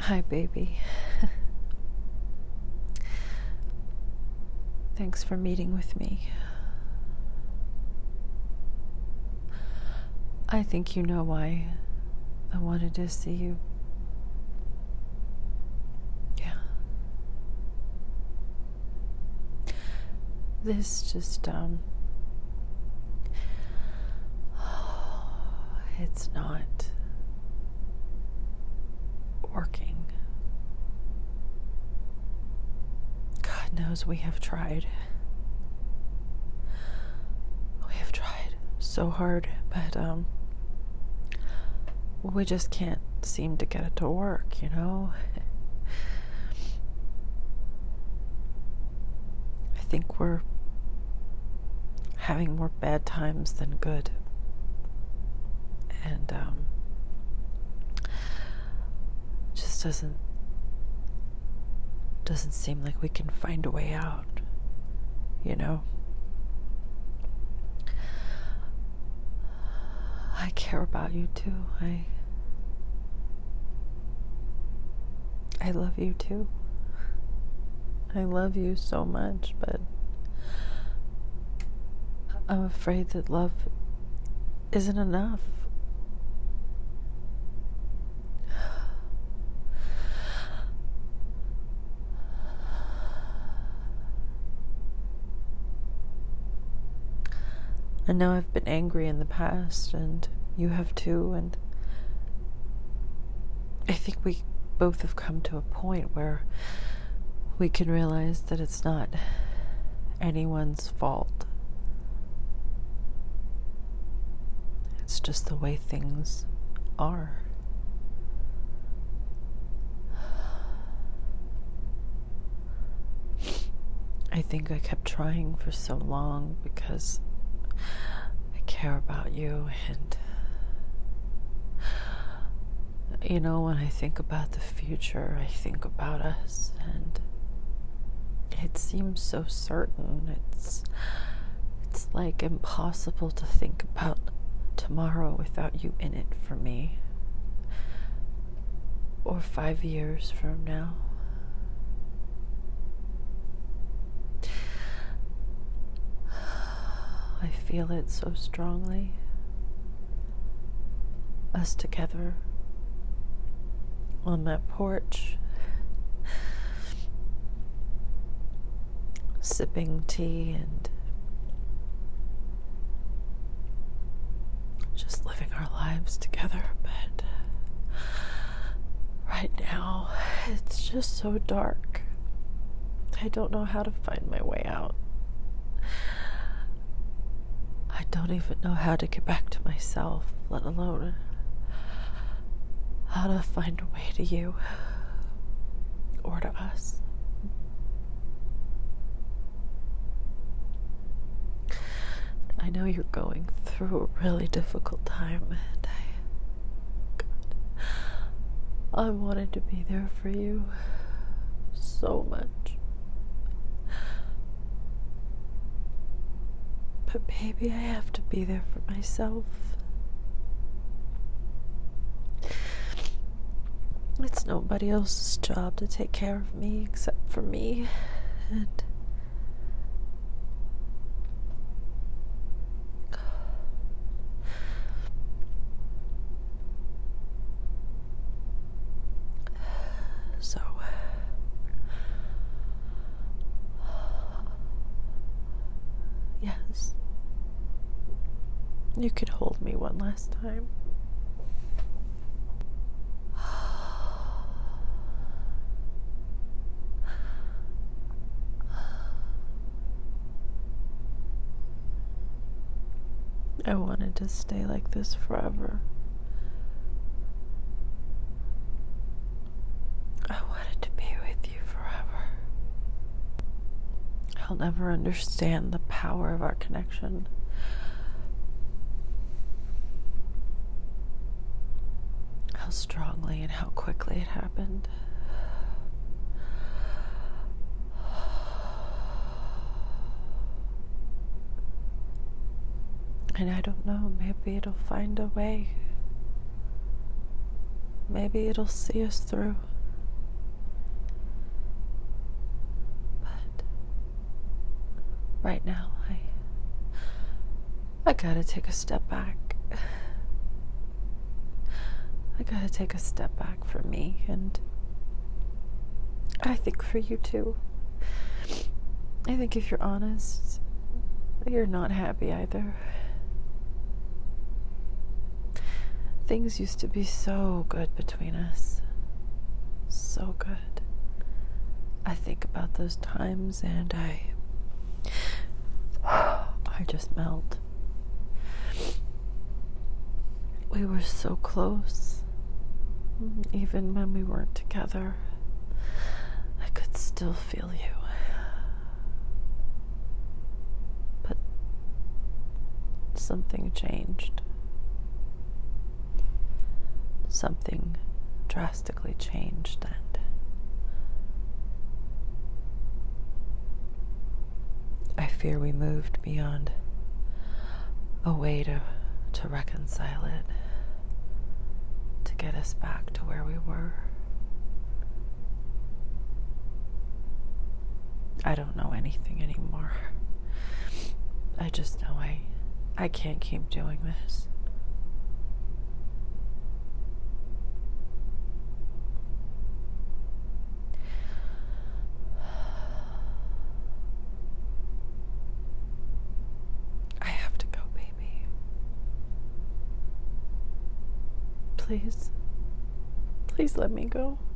Hi, baby. Thanks for meeting with me. I think you know why I wanted to see you. Yeah. This just, it's not working. God knows we have tried. We have tried so hard, but, we just can't seem to get it to work, you know? I think we're having more bad times than good. And, just doesn't seem like we can find a way out, you know? I care about you too. I love you too. I love you so much, but I'm afraid that love isn't enough. I know I've been angry in the past, and you have too, and I think we both have come to a point where we can realize that it's not anyone's fault. It's just the way things are. I think I kept trying for so long because I care about you, and you know, when I think about the future, I think about us, and it seems so certain. It's like impossible to think about tomorrow without you in it for me, or 5 years from now. I feel it so strongly. Us together on that porch, sipping tea and just living our lives together. But right now, it's just so dark. I don't know how to find my way out. I don't even know how to get back to myself, let alone how to find a way to you or to us. I know you're going through a really difficult time, and I wanted to be there for you so much. But baby, I have to be there for myself. It's nobody else's job to take care of me except for me. And so yes, you could hold me one last time. I wanted to stay like this forever. I wanted to be with you forever. I'll never understand the power of our connection. How strongly and how quickly it happened. And I don't know, maybe it'll find a way. Maybe it'll see us through. right now, I gotta take a step back. I gotta take a step back for me, and I think for you too. I think if you're honest, you're not happy either. Things used to be so good between us. So good. I think about those times and I just melt. We were so close. Even when we weren't together, I could still feel you. But something changed. Something drastically changed, and I fear we moved beyond a way to reconcile it, to get us back to where we were. I don't know anything anymore. I just know I can't keep doing this. I have to go, baby. Please let me go.